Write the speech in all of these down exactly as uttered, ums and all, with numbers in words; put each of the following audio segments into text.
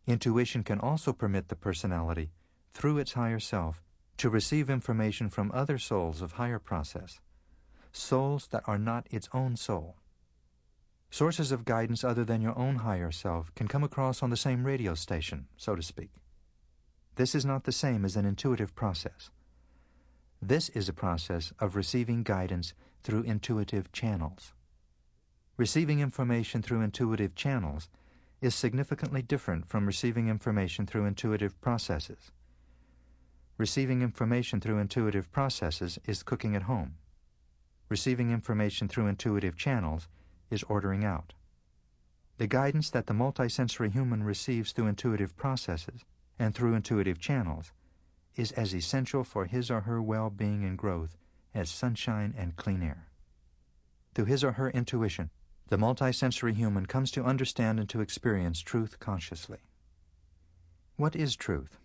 Intuition can also permit the personality, through its higher self, to receive information from other souls of higher process, souls that are not its own soul. Sources of guidance other than your own higher self can come across on the same radio station, so to speak. This is not the same as an intuitive process. This is a process of receiving guidance through intuitive channels. Receiving information through intuitive channels is significantly different from receiving information through intuitive processes. Receiving information through intuitive processes is cooking at home. Receiving information through intuitive channels is ordering out. The guidance that the multisensory human receives through intuitive processes and through intuitive channels is as essential for his or her well-being and growth as sunshine and clean air. Through his or her intuition, the multisensory human comes to understand and to experience truth consciously. What is truth?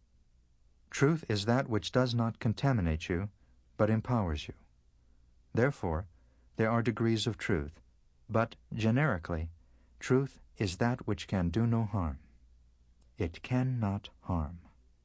Truth is that which does not contaminate you, but empowers you. Therefore, there are degrees of truth, but, generically, truth is that which can do no harm. It cannot harm.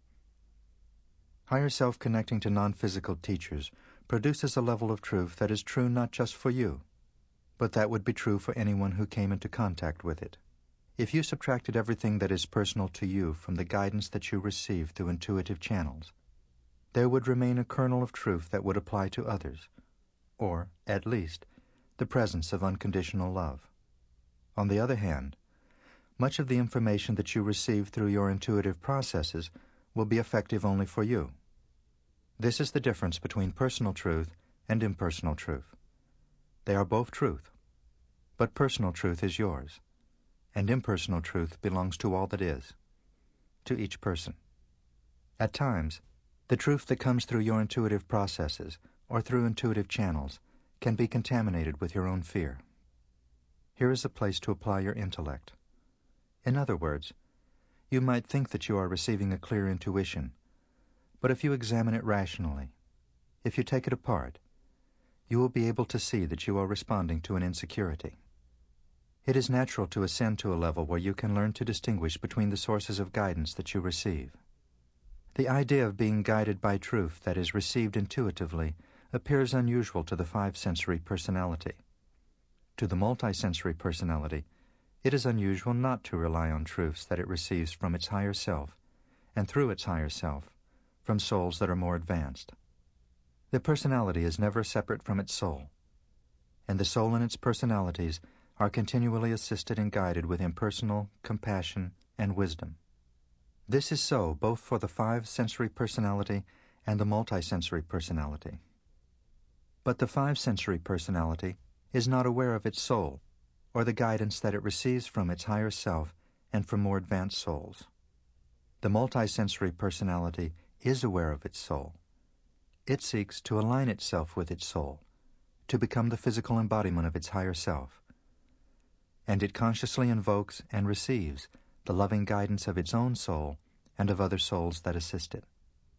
Higher self connecting to non-physical teachers produces a level of truth that is true not just for you, but that would be true for anyone who came into contact with it. If you subtracted everything that is personal to you from the guidance that you receive through intuitive channels, there would remain a kernel of truth that would apply to others, or, at least, the presence of unconditional love. On the other hand, much of the information that you receive through your intuitive processes will be effective only for you. This is the difference between personal truth and impersonal truth. They are both truth, but personal truth is yours, and impersonal truth belongs to all that is, to each person. At times, the truth that comes through your intuitive processes or through intuitive channels can be contaminated with your own fear. Here is a place to apply your intellect. In other words, you might think that you are receiving a clear intuition, but if you examine it rationally, if you take it apart, you will be able to see that you are responding to an insecurity. It is natural to ascend to a level where you can learn to distinguish between the sources of guidance that you receive. The idea of being guided by truth that is received intuitively appears unusual to the five-sensory personality. To the multisensory personality, it is unusual not to rely on truths that it receives from its higher self, and through its higher self, from souls that are more advanced. The personality is never separate from its soul, and the soul and its personalities are continually assisted and guided with impersonal compassion and wisdom. This is so both for the five-sensory personality and the multisensory personality. But the five-sensory personality is not aware of its soul, or the guidance that it receives from its higher self and from more advanced souls. The multisensory personality is aware of its soul. It seeks to align itself with its soul, to become the physical embodiment of its higher self. And it consciously invokes and receives the loving guidance of its own soul and of other souls that assist it.